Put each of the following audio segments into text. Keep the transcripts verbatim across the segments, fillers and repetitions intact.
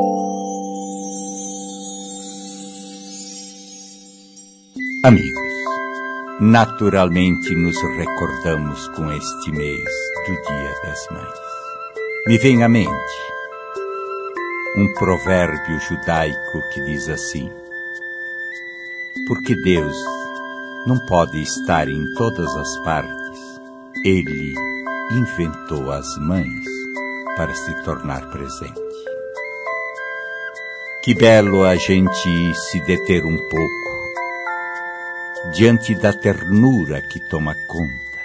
Amigos, naturalmente nos recordamos com este mês do Dia das Mães. Me vem à mente um provérbio judaico que diz assim: porque Deus não pode estar em todas as partes, Ele inventou as mães para se tornar presente. Que belo a gente se deter um pouco diante da ternura que toma conta,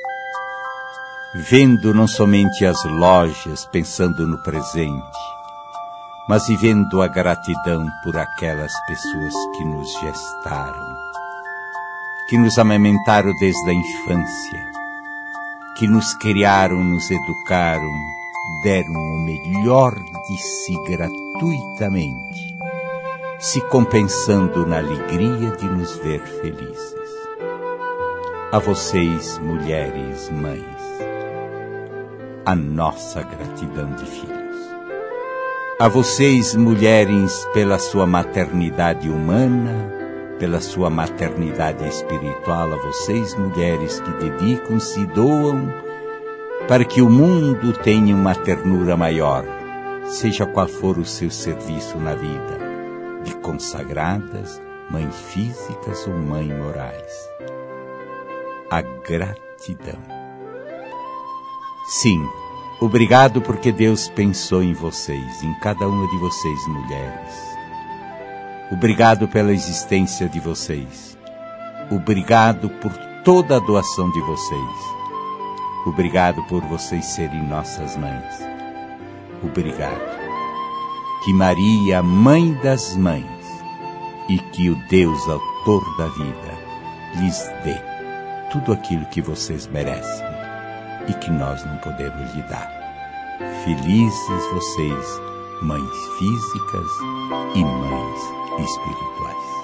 vendo não somente as lojas pensando no presente, mas vivendo a gratidão por aquelas pessoas que nos gestaram, que nos amamentaram desde a infância, que nos criaram, nos educaram, deram o melhor de si gratuitamente, se compensando na alegria de nos ver felizes. A vocês, mulheres, mães, a nossa gratidão de filhos. A vocês, mulheres, pela sua maternidade humana, pela sua maternidade espiritual, a vocês, mulheres que dedicam-se e doam para que o mundo tenha uma ternura maior, seja qual for o seu serviço na vida, de consagradas, mães físicas ou mães morais. A gratidão. Sim, obrigado porque Deus pensou em vocês, em cada uma de vocês, mulheres. Obrigado pela existência de vocês. Obrigado por toda a doação de vocês. Obrigado por vocês serem nossas mães. Obrigado. Que Maria, Mãe das Mães, e que o Deus Autor da vida lhes dê tudo aquilo que vocês merecem e que nós não podemos lhe dar. Felizes vocês, mães físicas e mães espirituais.